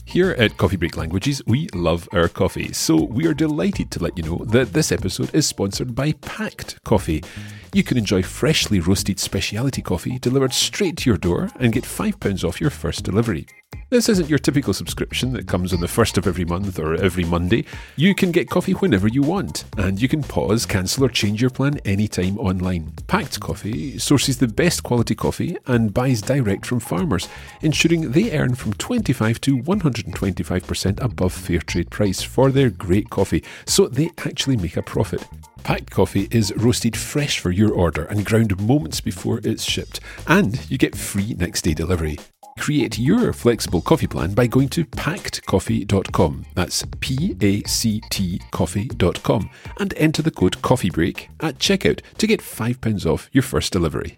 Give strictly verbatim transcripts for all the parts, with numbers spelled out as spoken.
Here at Coffee Break Languages, we love our coffee, so we are delighted to let you know that this episode is sponsored by Pact Coffee. You can enjoy freshly roasted specialty coffee delivered straight to your door and get five pounds off your first delivery. This isn't your typical subscription that comes on the first of every month or every Monday. You can get coffee whenever you want, and you can pause, cancel or change your plan anytime online. Pact Coffee sources the best quality coffee and buys direct from farmers, ensuring they earn from twenty-five to one hundred twenty-five percent above fair trade price for their great coffee, so they actually make a profit. Pact Coffee is roasted fresh for your order and ground moments before it's shipped, and you get free next day delivery. Create your flexible coffee plan by going to pact coffee dot com. That's P A C T coffee dot com and enter the code COFFEEBREAK at checkout to get five pounds off your first delivery.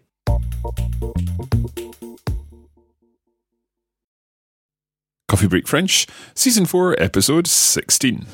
Coffee Break French, Season four, Episode sixteen.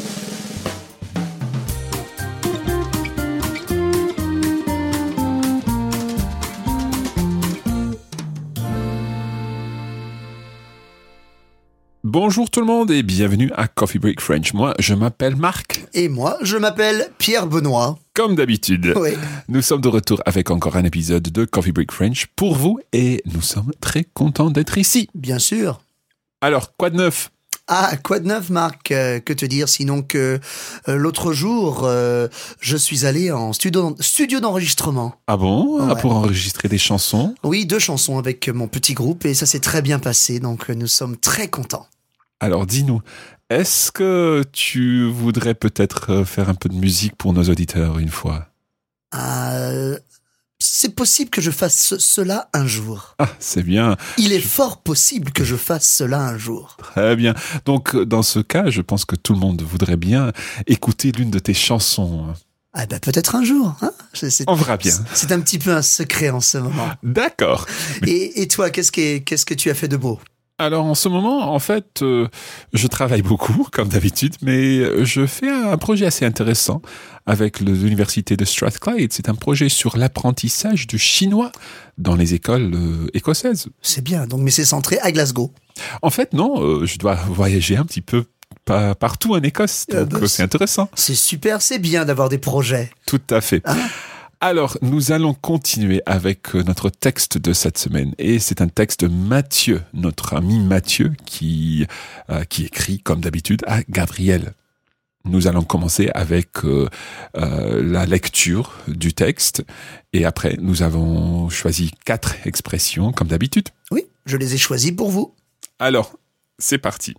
Bonjour tout le monde et bienvenue à Coffee Break French. Moi, je m'appelle Marc. Et moi, je m'appelle Pierre Benoît. Comme d'habitude. Oui. Nous sommes de retour avec encore un épisode de Coffee Break French pour vous et nous sommes très contents d'être ici. Bien sûr. Alors, quoi de neuf ? Ah, quoi de neuf, Marc ? euh, Que te dire sinon que euh, l'autre jour, euh, je suis allé en studio, studio d'enregistrement. Ah bon ? Ouais. Pour enregistrer des chansons ? Oui, deux chansons avec mon petit groupe et ça s'est très bien passé, donc euh, nous sommes très contents. Alors, dis-nous, est-ce que tu voudrais peut-être faire un peu de musique pour nos auditeurs une fois ? Euh, c'est possible que je fasse ce- cela un jour. Ah, c'est bien. Il est fort possible que je fasse cela un jour. Très bien. Donc, dans ce cas, je pense que tout le monde voudrait bien écouter l'une de tes chansons. Ah ben peut-être un jour. Hein. C'est, c'est- On verra bien. C'est un petit peu un secret en ce moment. D'accord. Et, et toi, qu'est-ce que, qu'est-ce que tu as fait de beau ? Alors en ce moment, en fait, euh, je travaille beaucoup, comme d'habitude, mais je fais un projet assez intéressant avec le- l'université de Strathclyde. C'est un projet sur l'apprentissage du chinois dans les écoles euh, écossaises. C'est bien, donc mais c'est centré à Glasgow. En fait, non, euh, je dois voyager un petit peu pa- partout en Écosse, Ah donc bah, euh, c'est intéressant. C'est super, c'est bien d'avoir des projets. Tout à fait. Ah. Alors, nous allons continuer avec euh, notre texte de cette semaine. Et c'est un texte de Mathieu, notre ami Mathieu, qui, euh, qui écrit, comme d'habitude, à Gabriel. Nous allons commencer avec euh, euh, la lecture du texte. Et après, nous avons choisi quatre expressions, comme d'habitude. Oui, je les ai choisis pour vous. Alors, c'est parti.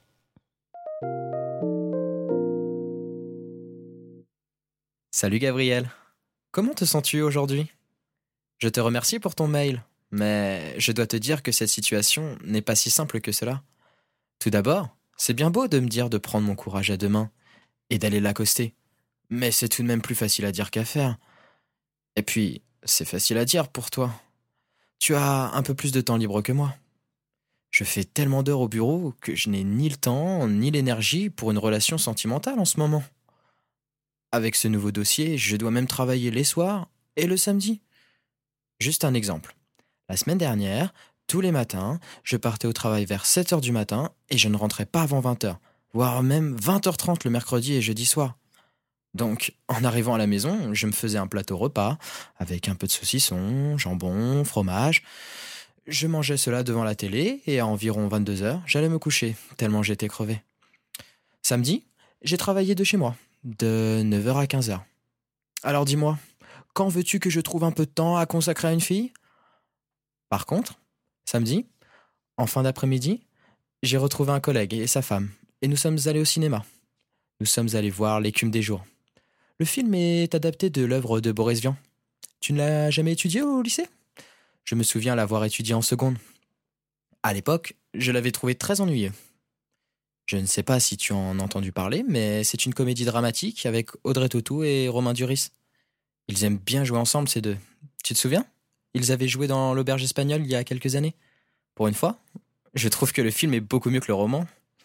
Salut Gabriel. Comment te sens-tu aujourd'hui ? Je te remercie pour ton mail, mais je dois te dire que cette situation n'est pas si simple que cela. Tout d'abord, c'est bien beau de me dire de prendre mon courage à deux mains et d'aller l'accoster, mais c'est tout de même plus facile à dire qu'à faire. Et puis, c'est facile à dire pour toi. Tu as un peu plus de temps libre que moi. Je fais tellement d'heures au bureau que je n'ai ni le temps ni l'énergie pour une relation sentimentale en ce moment. Avec ce nouveau dossier, je dois même travailler les soirs et le samedi. Juste un exemple. La semaine dernière, tous les matins, je partais au travail vers sept heures du matin et je ne rentrais pas avant vingt heures, voire même vingt heures trente le mercredi et jeudi soir. Donc, en arrivant à la maison, je me faisais un plateau repas avec un peu de saucisson, jambon, fromage. Je mangeais cela devant la télé et à environ vingt-deux heures, j'allais me coucher, tellement j'étais crevé. Samedi, j'ai travaillé de chez moi. De neuf heures à quinze heures. Alors dis-moi, quand veux-tu que je trouve un peu de temps à consacrer à une fille ? Par contre, samedi, en fin d'après-midi, j'ai retrouvé un collègue et sa femme, et nous sommes allés au cinéma. Nous sommes allés voir L'écume des jours. Le film est adapté de l'œuvre de Boris Vian. Tu ne l'as jamais étudié au lycée ? Je me souviens l'avoir étudié en seconde. À l'époque, je l'avais trouvé très ennuyeux. Je ne sais pas si tu en as entendu parler, mais c'est une comédie dramatique avec Audrey Tautou et Romain Duris. Ils aiment bien jouer ensemble, ces deux. Tu te souviens ? Ils avaient joué dans L'Auberge espagnole il y a quelques années. Pour une fois, je trouve que le film est beaucoup mieux que le roman.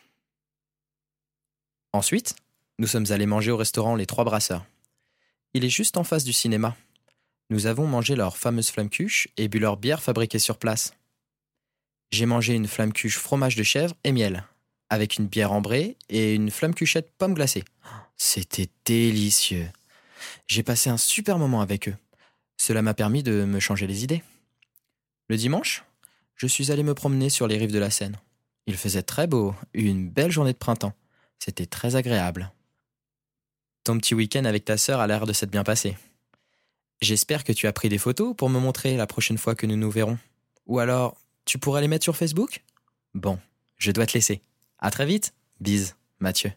Ensuite, nous sommes allés manger au restaurant Les Trois Brasseurs. Il est juste en face du cinéma. Nous avons mangé leur fameuse flamme-cuche et bu leur bière fabriquée sur place. J'ai mangé une flamme-cuche fromage de chèvre et miel. avec une bière ambrée et une flamme cuchette pomme glacée. C'était délicieux. J'ai passé un super moment avec eux. Cela m'a permis de me changer les idées. Le dimanche, je suis allé me promener sur les rives de la Seine. Il faisait très beau, une belle journée de printemps. C'était très agréable. Ton petit week-end avec ta sœur a l'air de s'être bien passé. J'espère que tu as pris des photos pour me montrer la prochaine fois que nous nous verrons. Ou alors, tu pourras les mettre sur Facebook ? Bon, je dois te laisser. À très vite. Bise, Mathieu.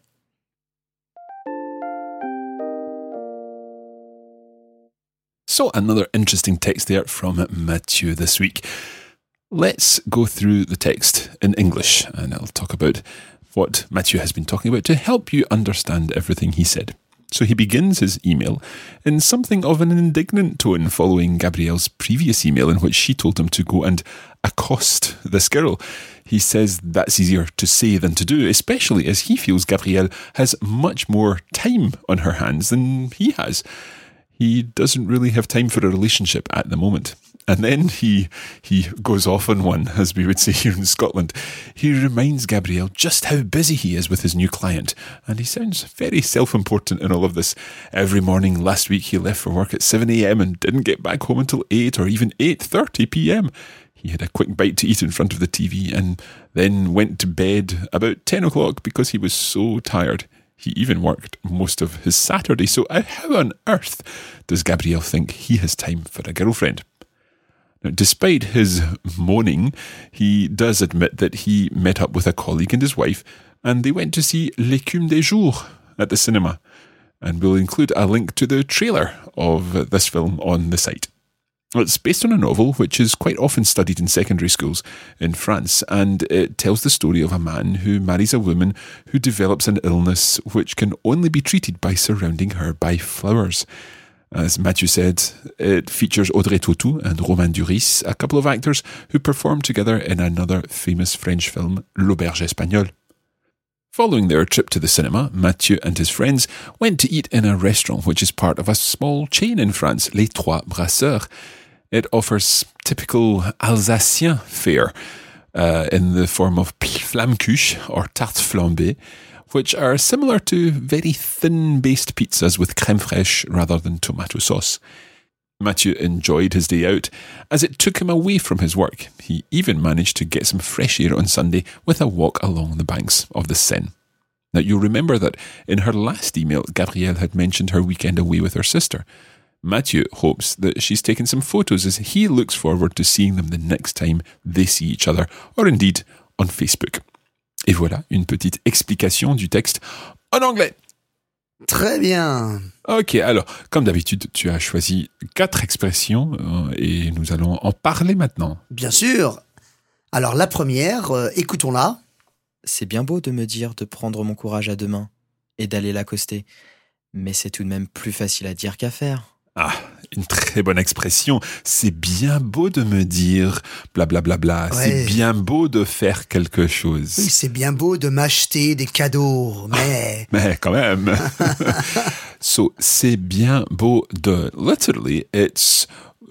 So, another interesting text there from Mathieu this week. Let's go through the text in English, and I'll talk about what Mathieu has been talking about to help you understand everything he said. So he begins his email in something of an indignant tone following Gabrielle's previous email in which she told him to go and accost this girl. He says that's easier to say than to do, especially as he feels Gabrielle has much more time on her hands than he has. He doesn't really have time for a relationship at the moment. And then he he goes off on one, as we would say here in Scotland. He reminds Gabrielle just how busy he is with his new client, and he sounds very self-important in all of this. Every morning last week he left for work at seven a.m. and didn't get back home until eight or even eight thirty p.m. He had a quick bite to eat in front of the T V and then went to bed about ten o'clock because he was so tired. He even worked most of his Saturday, so how on earth does Gabrielle think he has time for a girlfriend? Now, despite his moaning, he does admit that he met up with a colleague and his wife, and they went to see L'Écume des Jours at the cinema. And we'll include a link to the trailer of this film on the site. It's based on a novel which is quite often studied in secondary schools in France, and it tells the story of a man who marries a woman who develops an illness which can only be treated by surrounding her by flowers. As Mathieu said, it features Audrey Tautou and Romain Duris, a couple of actors who perform together in another famous French film, L'Auberge Espagnole. Following their trip to the cinema, Mathieu and his friends went to eat in a restaurant which is part of a small chain in France, Les Trois Brasseurs. It offers typical Alsacien fare uh, in the form of flamme-cuche or tarte flambée, which are similar to very thin-based pizzas with crème fraîche rather than tomato sauce. Mathieu enjoyed his day out, as it took him away from his work. He even managed to get some fresh air on Sunday with a walk along the banks of the Seine. Now, you'll remember that in her last email, Gabrielle had mentioned her weekend away with her sister. Mathieu hopes that she's taken some photos as he looks forward to seeing them the next time they see each other, or indeed on Facebook. Et voilà une petite explication du texte en anglais. Très bien. Ok, alors, comme d'habitude, tu as choisi quatre expressions euh, et nous allons en parler maintenant. Bien sûr. Alors la première, euh, écoutons-la. C'est bien beau de me dire de prendre mon courage à deux mains et d'aller l'accoster, mais c'est tout de même plus facile à dire qu'à faire. Ah, une très bonne expression. C'est bien beau de me dire blablabla. Bla, bla, bla. Ouais. C'est bien beau de faire quelque chose. Oui, c'est bien beau de m'acheter des cadeaux, mais... Mais quand même. So, c'est bien beau de... Literally, it's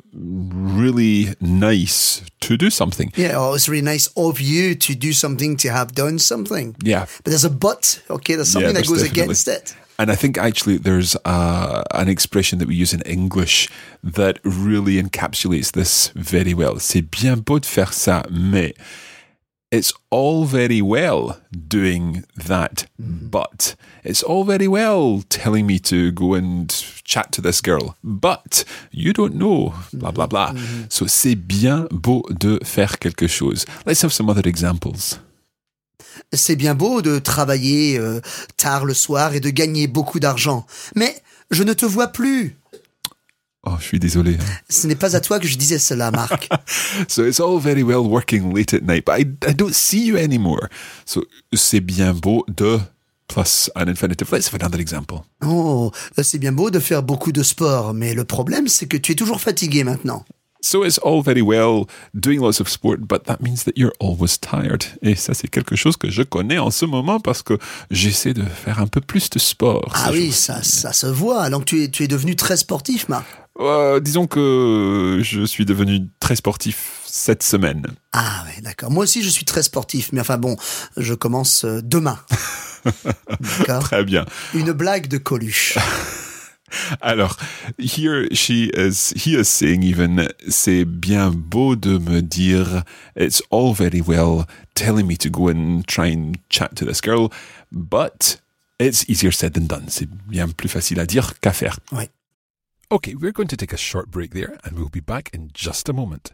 really nice to do something. Yeah, oh, it's really nice of you to do something, to have done something. Yeah. But there's a but, okay? There's something Yeah, that there's goes definitely. against it. And I think actually there's a, an expression that we use in English that really encapsulates this very well. C'est bien beau de faire ça, mais it's all very well doing that, mm-hmm. but it's all very well telling me to go and chat to this girl, but you don't know, blah, blah, blah. Mm-hmm. So c'est bien beau de faire quelque chose. Let's have some other examples. C'est bien beau de travailler euh, tard le soir et de gagner beaucoup d'argent. Mais je ne te vois plus. Oh, je suis désolé. Ce n'est pas à toi que je disais cela, Marc. So it's all very well working late at night, but I, I don't see you anymore. So c'est bien beau de plus an infinitive. Let's have another example. Oh, c'est bien beau de faire beaucoup de sport, mais le problème, c'est que tu es toujours fatigué maintenant. So it's all very well doing lots of sport, but that means that you're always tired. Et ça, c'est quelque chose que je connais en ce moment parce que j'essaie de faire un peu plus de sport. Ah oui, ça, ça se voit. Donc tu es, tu es devenu très sportif, Marc. Euh, disons que je suis devenu très sportif cette semaine. Ah ouais, d'accord. Moi aussi, je suis très sportif, mais enfin bon, je commence euh, demain. D'accord. Très bien. Une blague de Coluche. Alors, here she is, he is saying even, c'est bien beau de me dire, it's all very well telling me to go and try and chat to this girl, but it's easier said than done. C'est bien plus facile à dire qu'à faire. Oui. Okay, we're going to take a short break there and we'll be back in just a moment.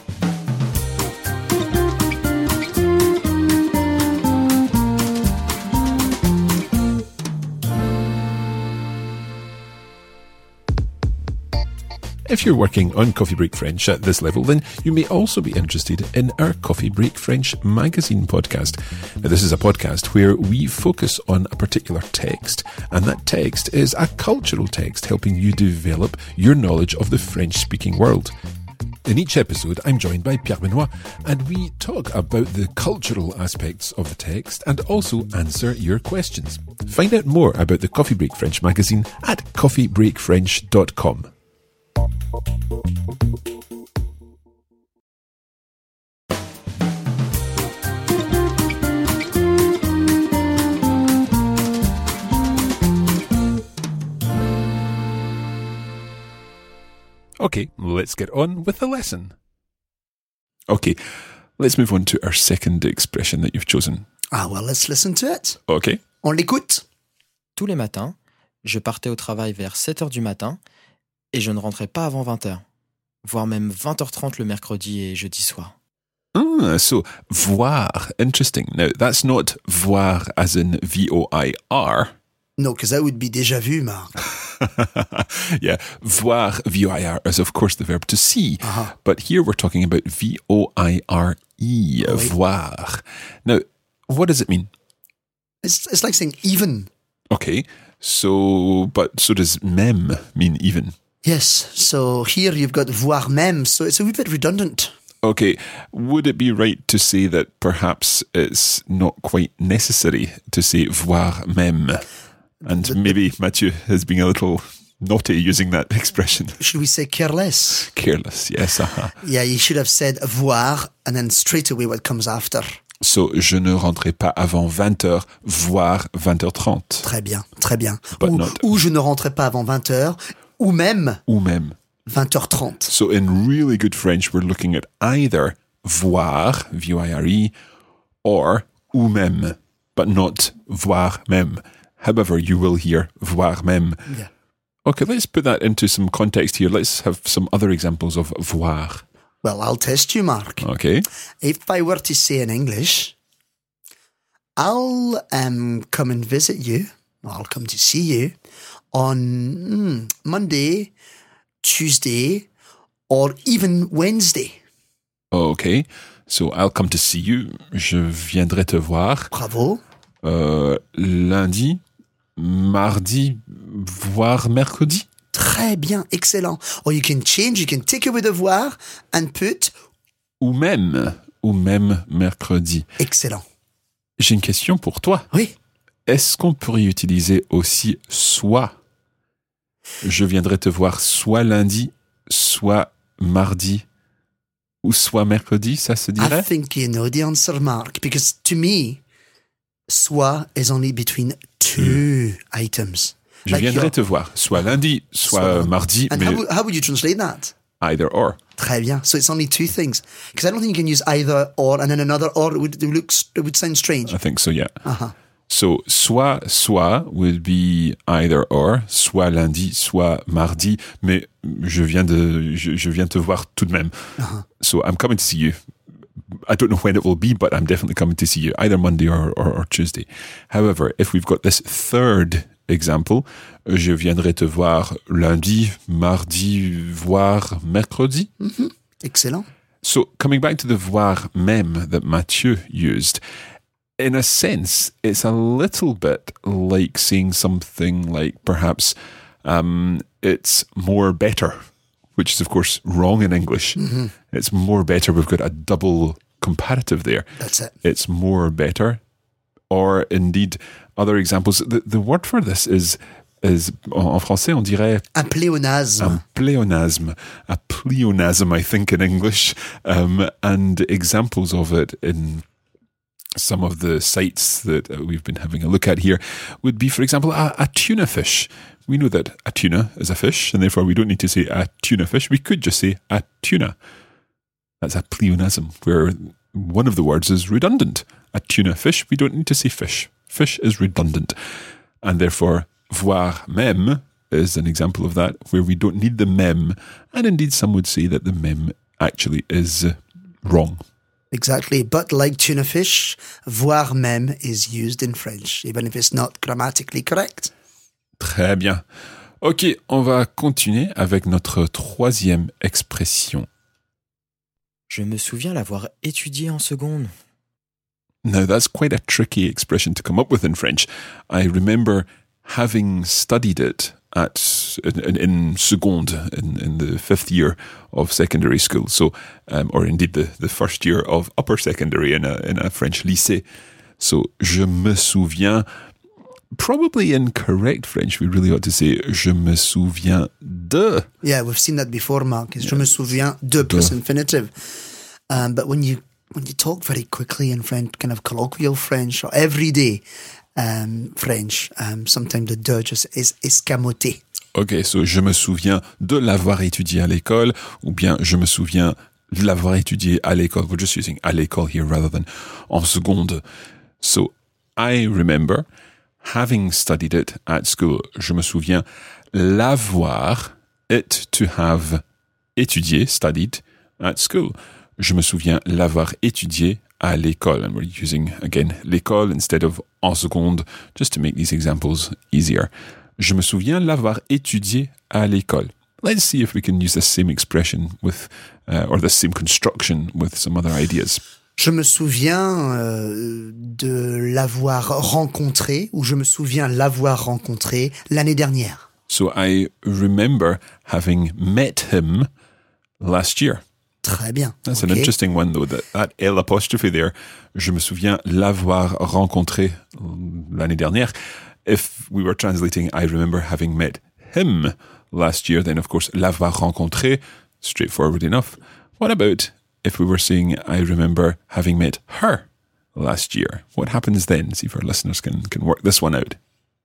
If you're working on Coffee Break French at this level, then you may also be interested in our Coffee Break French magazine podcast. Now, this is a podcast where we focus on a particular text, and that text is a cultural text helping you develop your knowledge of the French-speaking world. In each episode, I'm joined by Pierre Benoit, and we talk about the cultural aspects of the text and also answer your questions. Find out more about the Coffee Break French magazine at coffee break french dot com. Okay, let's get on with the lesson. Okay, let's move on to our second expression that you've chosen. Ah, well, let's listen to it. Okay. On l'écoute. Tous les matins, je partais au travail vers sept heures du matin et je ne rentrais pas avant vingt heures, voire même vingt heures trente le mercredi et jeudi soir. Ah, so voir, interesting. Now, that's not voir as in V O I R. No, because that would be déjà vu, Marc. Yeah, voir, V O I R, is of course the verb to see. Uh-huh. But here we're talking about V O I R E, Oui. voir. Now, what does it mean? It's, it's like saying even. Okay, so, but so does même mean even? Yes, so here you've got voir même, so it's a wee bit redundant. Okay, would it be right to say that perhaps it's not quite necessary to say voir même? And maybe Mathieu is being a little naughty using that expression. Should we say careless? Careless, yes. Uh-huh. Yeah, you should have said voir and then straight away what comes after. So, je ne rentrerai pas avant vingt heures, voire vingt heures trente. Très bien, très bien. But Ou, not- ou je ne rentrais pas avant vingt heures, ou même Ou même. vingt heures trente. So, in really good French, we're looking at either voir, V O I R E, or ou même, but not voir même. However, you will hear voir même. Yeah. Okay, let's put that into some context here. Let's have some other examples of voir. Well, I'll test you, Mark. Okay. If I were to say in English, I'll um, come and visit you, I'll come to see you on mm, Monday, Tuesday, or even Wednesday. Okay. So, I'll come to see you. Je viendrai te voir. Bravo. Euh, lundi, mardi, voire mercredi. Très bien, excellent. Or you can change, you can take away the voir and put Ou même, ou même mercredi. excellent. J'ai une question pour toi. Oui. Est-ce qu'on pourrait utiliser aussi soit? Je viendrai te voir soit lundi, soit mardi, ou soit mercredi, ça se I dirait? think you know the answer, Mark, because to me, soit is only between two items. Je Like viendrai your- te voir, soit lundi, soit, Soit- mardi, And mais how, would- how would you translate that? either or. Très bien. So it's only two things. Because I don't think you can use either or and then another or. It would, it would, look, it would sound strange. I think so, yeah. Uh-huh. So, soit, soit would be either or, soit lundi, soit mardi, mais je viens de, je, je viens te voir tout de même. Uh-huh. So, I'm coming to see you. I don't know when it will be, but I'm definitely coming to see you, either Monday or, or, or Tuesday. However, if we've got this third example, je viendrai te voir lundi, mardi, voire mercredi. Mm-hmm. Excellent. So, coming back to the voir même that Mathieu used, in a sense, it's a little bit like saying something like perhaps um, it's more better, which is, of course, wrong in English. Mm-hmm. It's more better. We've got a double comparative there. That's it. It's more better. Or indeed, other examples. The, the word for this is is, en, en français, on dirait Un pléonasme. un pléonasme, a pleonasm, I think, in English, um, and examples of it in some of the sites that uh, we've been having a look at here would be, for example, a, a tuna fish. We know that a tuna is a fish, and therefore we don't need to say a tuna fish. We could just say a tuna. That's a pleonasm, where one of the words is redundant. A tuna fish, we don't need to say fish. Fish is redundant. And therefore, voire même is an example of that, where we don't need the même. And indeed, some would say that the même actually is uh, wrong. Exactly. But like tuna fish, voire même is used in French, even if it's not grammatically correct. Très bien. Ok, on va continuer avec notre troisième expression. Je me souviens l'avoir étudié en seconde. Now, that's quite a tricky expression to come up with in French. I remember having studied it at in, in seconde, in, in the fifth year of secondary school, so um, or indeed the, the first year of upper secondary in a in a French lycée. So, je me souviens. Probably in correct French, we really ought to say je me souviens de. Yeah, we've seen that before, Mark. It's je me souviens de plus infinitive. Um, but when you when you talk very quickly in French, kind of colloquial French or everyday um, French, um, sometimes the de just is escamoté. Ok, so je me souviens de l'avoir étudié à l'école, ou bien je me souviens de l'avoir étudié à l'école. We're just using à l'école here rather than en seconde. So I remember having studied it at school. Je me souviens l'avoir, it to have étudié, studied at school. Je me souviens l'avoir étudié à l'école. And we're using, again, l'école instead of en seconde, just to make these examples easier. Je me souviens l'avoir étudié à l'école. Let's see if we can use the same expression with, uh, or the same construction with some other ideas. Je me souviens euh, de l'avoir rencontré, ou je me souviens l'avoir rencontré l'année dernière. So I remember having met him last year. Très bien. That's Okay. an interesting one, though, that, that L apostrophe there. Je me souviens l'avoir rencontré l'année dernière. If we were translating, I remember having met him last year, then of course, l'avoir rencontré, straightforward enough. What about if we were saying, I remember having met her last year? What happens then? See if our listeners can, can work this one out.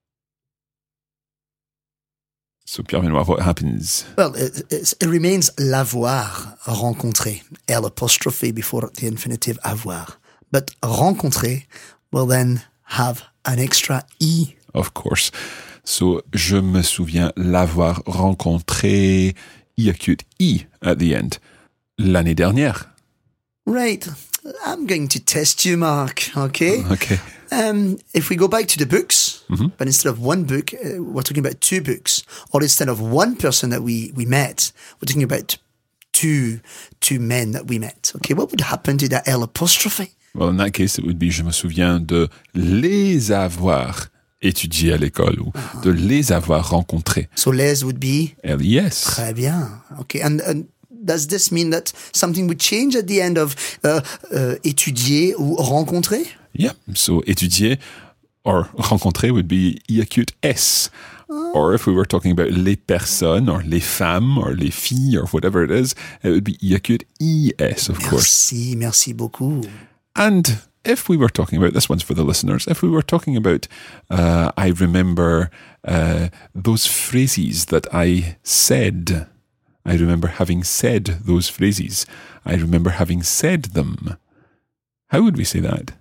So, Pierre-Benoit, what happens? Well, it, it, it remains l'avoir rencontré. L apostrophe before the infinitive avoir. But rencontré will then have an extra E. Of course. So, je me souviens l'avoir rencontré, I acute I at the end, l'année dernière. Right. I'm going to test you, Mark, okay? Okay. Um, if we go back to the books, Mm-hmm. but instead of one book, uh, we're talking about two books. Or instead of one person that we, we met, we're talking about two two men that we met. Okay, what would happen to that L apostrophe? Well, in that case, it would be je me souviens de les avoir étudiés à l'école ou Uh-huh. de les avoir rencontrés. So les would be L I S. très bien. Okay, and, and does this mean that something would change at the end of uh, uh, étudier ou rencontrer? Yeah. So étudier or rencontrer would be I acute S. Or if we were talking about les personnes or les femmes or les filles or whatever it is, it would be I acute I S, of course. Merci, merci beaucoup. And if we were talking about, this one's for the listeners, if we were talking about, uh, I remember uh, those phrases that I said, I remember having said those phrases, I remember having said them. How would we say that?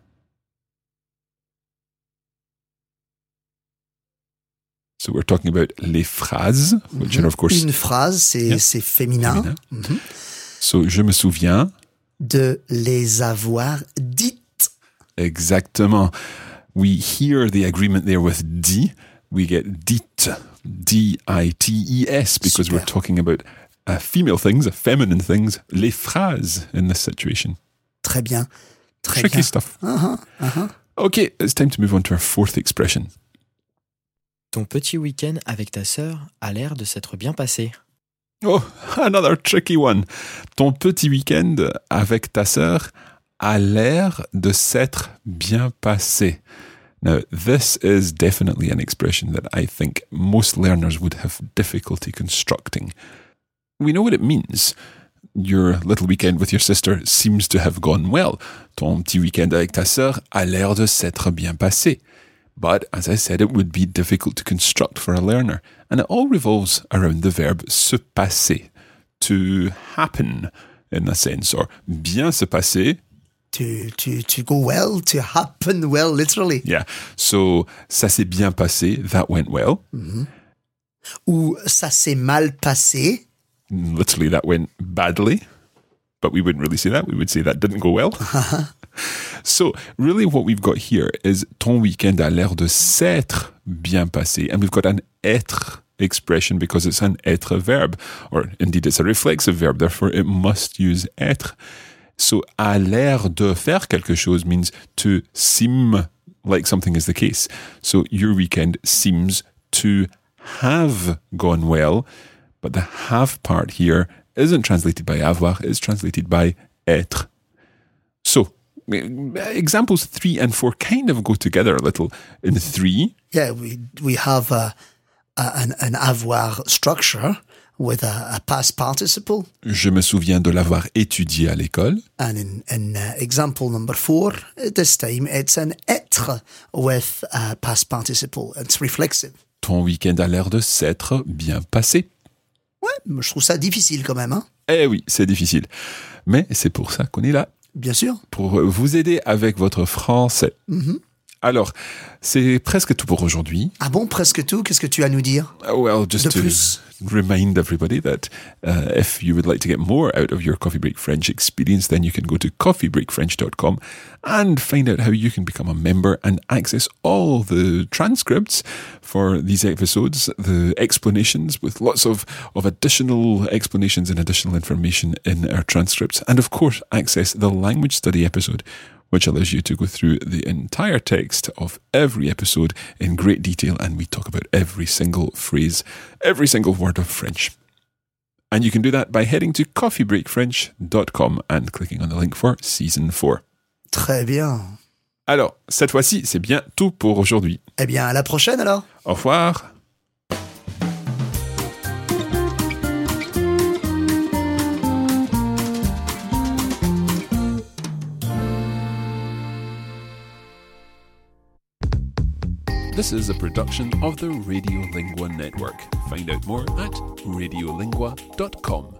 So we're talking about les phrases, which are of course Une phrase, c'est Yeah. c'est féminin. féminin. Mhm. So je me souviens. De les avoir dites. Exactement. We hear the agreement there with dit. We get dit, D I T E S, because Super. we're talking about uh, female things, uh, feminine things, les phrases in this situation. Très bien. Très Tricky bien. stuff. Uh-huh, uh-huh. Okay, it's time to move on to our fourth expression. Ton petit week-end avec ta sœur a l'air de s'être bien passé. Oh, another tricky one. Ton petit week-end avec ta sœur a l'air de s'être bien passé. Now, this is definitely an expression that I think most learners would have difficulty constructing. We know what it means. Your little weekend with your sister seems to have gone well. Ton petit week-end avec ta sœur a l'air de s'être bien passé. But, as I said, it would be difficult to construct for a learner. And it all revolves around the verb se passer, to happen, in a sense, or bien se passer. To, to, to go well, to happen well, literally. Yeah. So, ça s'est bien passé, that went well. Mm-hmm. Ou ça s'est mal passé. Literally, that went badly. But we wouldn't really say that. We would say that didn't go well. So, really what we've got here is ton week-end a l'air de s'être bien passé. And we've got an être expression because it's an être verb. Or indeed, it's a reflexive verb. Therefore, it must use être. So, a l'air de faire quelque chose means to seem like something is the case. So, your weekend seems to have gone well, but the have part here isn't translated by avoir, it's translated by être. So, examples three and four kind of go together a little. In three, yeah, we we have a, a, an, an avoir structure with a, a past participle. Je me souviens de l'avoir étudié à l'école. And in, in uh, example number four, this time it's an être with a past participle. It's reflexive. Ton week-end a l'air de s'être bien passé. Ouais, mais je trouve ça difficile quand même, hein? Eh oui, c'est difficile. Mais c'est pour ça qu'on est là. Bien sûr. Pour vous aider avec votre français. Mm-hmm. Alors, c'est presque tout pour aujourd'hui. Ah bon, presque tout? Qu'est-ce que tu as à nous dire? Well, just De to plus. remind everybody that uh, if you would like to get more out of your Coffee Break French experience, then you can go to coffee break french dot com and find out how you can become a member and access all the transcripts for these episodes, the explanations with lots of, of additional explanations and additional information in our transcripts, and of course access the language study episode, which allows you to go through the entire text of every episode in great detail, and we talk about every single phrase, every single word of French. And you can do that by heading to coffee break french dot com and clicking on the link for Season four. Très bien. Alors, cette fois-ci, c'est bien tout pour aujourd'hui. Eh bien, à la prochaine alors. Au revoir. This is a production of the Radiolingua Network. Find out more at radiolingua dot com.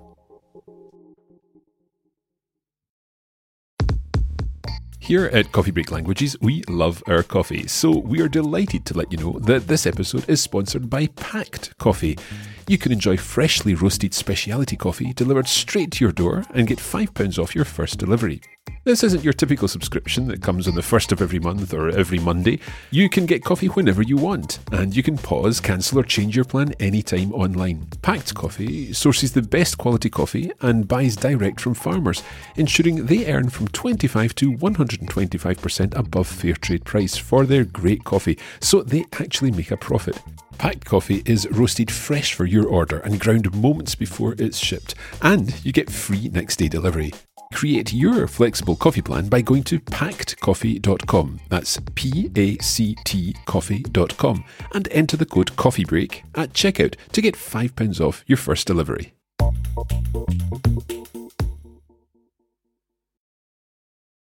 Here at Coffee Break Languages, we love our coffee, so we are delighted to let you know that this episode is sponsored by Pact Coffee. You can enjoy freshly roasted specialty coffee delivered straight to your door and get five pounds off your first delivery. This isn't your typical subscription that comes on the first of every month or every Monday. You can get coffee whenever you want, and you can pause, cancel or change your plan anytime online. Pact Coffee sources the best quality coffee and buys direct from farmers, ensuring they earn from twenty-five to one hundred twenty-five percent above fair trade price for their great coffee, so they actually make a profit. Packed coffee is roasted fresh for your order and ground moments before it's shipped, and you get free next day delivery. Create your flexible coffee plan by going to pact coffee dot com. That's P A C T coffee dot com and enter the code COFFEEBREAK at checkout to get five pounds off your first delivery.